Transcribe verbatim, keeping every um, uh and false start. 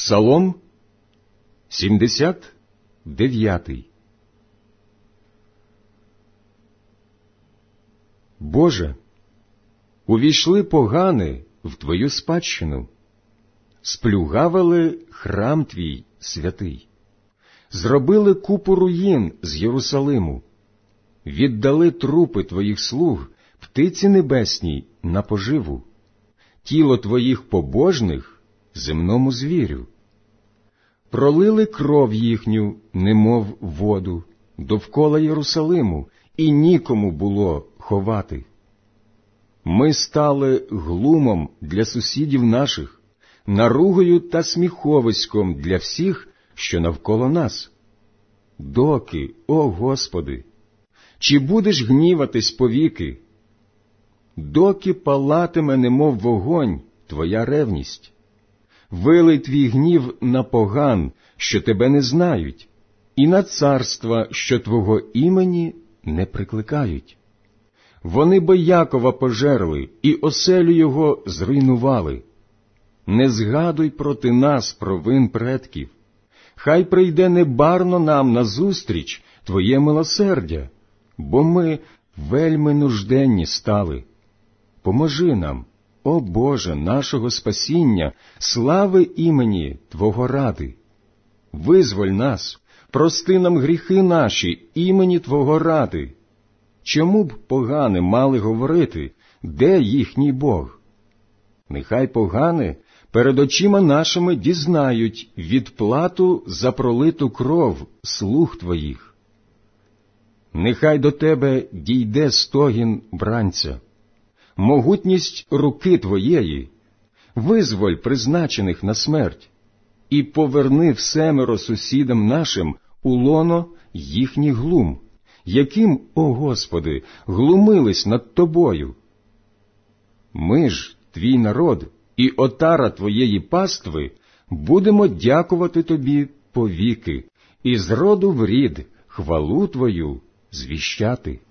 Псалом сімдесят дев'ятий. Боже, увійшли погани в Твою спадщину, сплюгавили храм Твій святий, зробили купу руїн з Єрусалиму, віддали трупи Твоїх слуг птиці небесній на поживу, тіло Твоїх побожних земному звірю. Пролили кров їхню, немов воду, довкола Єрусалиму, і нікому було ховати. Ми стали глумом для сусідів наших, наругою та сміховиськом для всіх, що навколо нас. Доки, о Господи, чи будеш гніватись повіки? Доки палатиме, немов вогонь, Твоя ревність? Вилий Твій гнів на поган, що Тебе не знають, і на царства, що Твого імені не прикликають. Вони бо Якова пожерли і оселю його зруйнували. Не згадуй проти нас провин предків. Хай прийде небарно нам назустріч Твоє милосердя, бо ми вельми нужденні стали. Поможи нам, о Боже, нашого спасіння, слави імені Твого ради. Визволь нас, прости нам гріхи наші імені Твого ради. Чому б погани мали говорити, де їхній Бог? Нехай погани перед очима нашими дізнають відплату за пролиту кров слуг Твоїх. Нехай до Тебе дійде стогін бранця, могутність руки Твоєї, визволь призначених на смерть, і поверни всемеро сусідам нашим у лоно їхніх глум, яким, о Господи, глумились над Тобою. Ми ж, Твій народ і отара Твоєї пастви, будемо дякувати Тобі повіки, і з роду в рід хвалу Твою звіщати.